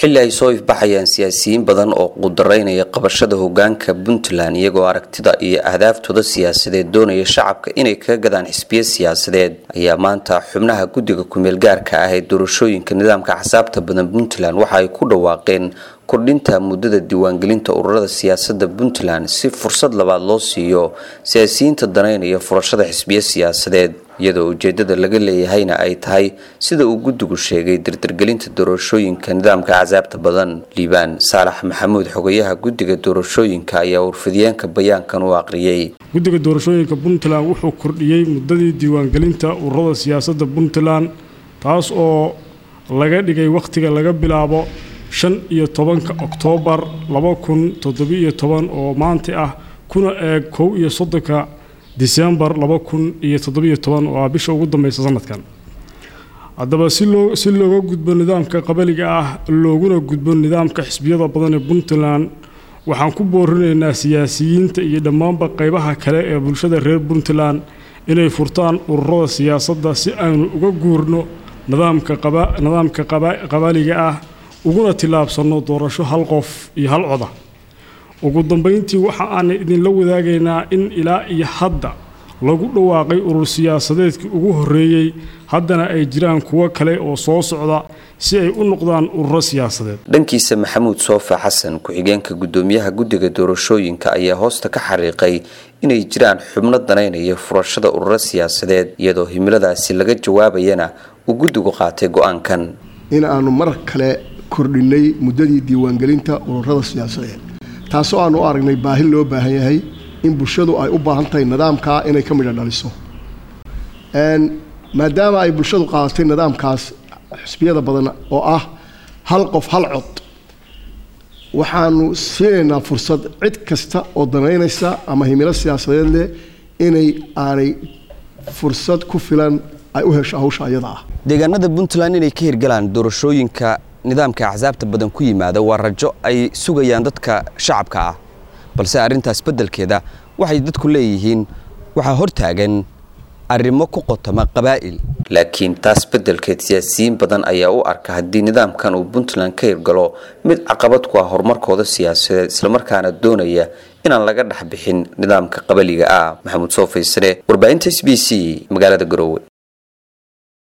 xilli ay soo ifbaxayaan siyaasiyiin badan oo qudareynaya qabashada hoggaanka Puntland iyagoo aragtida iyo ahdaaftoda siyaasadeed doonaya shacabka inay kaga gadaan xisbiye siyaasadeed ayaa maanta xubnaha guddiga ku-meel gaarka ah ee doorashooyinka nidaamka axsaabta badan Puntland waxa ay ku dhawaaqeen kordhinta muddada diiwaangelinta ururada siyaasadda Puntland si fursad labaad loo siiyo siyaasiyiinta daneynaya furashada xisbiye siyaasadeed iyadoo ujeedada laga leeyahayna ay tahay sida uu guddigu sheegay dirdirgelinta doorashooyinka nidaamka axsaabta badan. Liibaan Saalax Maxamuud xogayaha guddiga doorashooyinka ayaa warfidiyeenka bayaankan u aqriyay. guddiga doorashooyinka Puntland wuxuu kordhiyay muddadii diiwaangelinta ururada siyaasadda Puntland taas oo laga dhigay waqtiga laga bilaabo 15 Oktoobar 2017 oo maanta ah kuna eeg 31 December 2017 oo bisha ugu dambaysa sanadkan. haddaba si looga gudbo nidaamka qabaliga ah looguna gudbo nidaamka xisbiyada badan ee Puntland waxaan ku boorinaynaa siyaasiyiinta iyo dhammaanba qaybaha kale ee bulshada reer Puntland inay furtaan ururada siyaasadda si aanu uga guurno nidaamka qabaliga ah uguna tilaabsano doorasho hal qof iyo hal cod. ugu dambeyntii waxa aan idin la wadaagaynaa in ilaa iyo hadda lagu dhawaaqay urur siyaasadeedkii ugu horeeyay haddana ay jiraan kuwa kale oo soo socda si ay u noqdaan urur siyaasadeed. dhankiisa Maxamuud Soofa Xasan ku-xigeenka gudoomiyaha guddiga doorashooyinka ayaa hoosta ka xariiqay inay jiraan xubno daneynaya furashada urur siyaasadeed iyadoo himiladaasi laga jawaabayana uu guddigu qaatay go'aankan in aanu mar kale kordhinay muddadii diiwaangelinta ururada siyaasadeed taasoo aanu aragnay baahi loo baahan yahay in bulshadu ay u baahan tahay nidaamka inay ka midho dhaliso maadaama ay bulshadu qaadatay nidaamkaas xisbiyada badan oo ah hal qof hal cod waxaanu siinaynaa fursad cid kasta oo daneynaysa ama himilo siyaasadeed leh inay aanay fursad ku filan ay u hesho hawsha iyada ah. deegaanada Puntland inay ka hirgalaan doorashooyinka nidaamka axsaabta badan ku yimaada waa rajo ay sugayaan dadka shacabka ah balse arintaas bedelkeeda waxay dadku leeyihiin waxa hortaagan arrimo ku qotoma qabaa'il laakiin taas bedelkeed siyaasiyiin badan ayaa u arka haddii nidaamkan uu Puntland ka hirgalo mid caqabad ku ah horumarkooda siyaasadeed isla markaana doonaya inaan laga dhaxbixin nidaamka qabaliga ah. Maxamuud Soofaysane warbaahinta SBC magaalada Garowe.